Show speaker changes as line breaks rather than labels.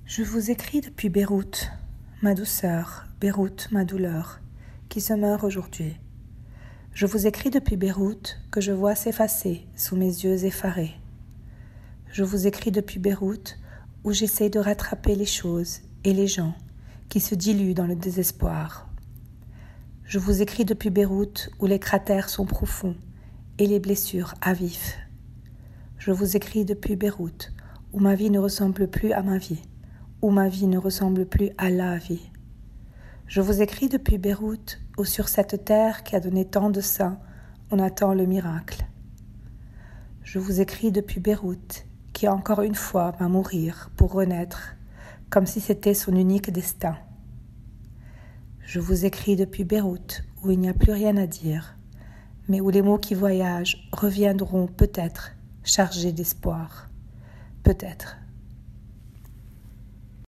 Je vous écris depuis Beyrouth, ma douceur, Beyrouth, ma douleur, qui se meurt aujourd'hui. Je vous écris depuis Beyrouth que je vois s'effacer sous mes yeux effarés. Je vous écris depuis Beyrouth où j'essaie de rattraper les choses et les gens qui se diluent dans le désespoir. Je vous écris depuis Beyrouth où les cratères sont profonds et les blessures à vif. Je vous écris depuis Beyrouth où ma vie ne ressemble plus à ma vie, où ma vie ne ressemble plus à la vie. Je vous écris depuis Beyrouth où sur cette terre qui a donné tant de sang, on attend le miracle. Je vous écris depuis Beyrouth qui encore une fois va mourir pour renaître, comme si c'était son unique destin. Je vous écris depuis Beyrouth où il n'y a plus rien à dire, mais où les mots qui voyagent reviendront peut-être chargés d'espoir. Peut-être.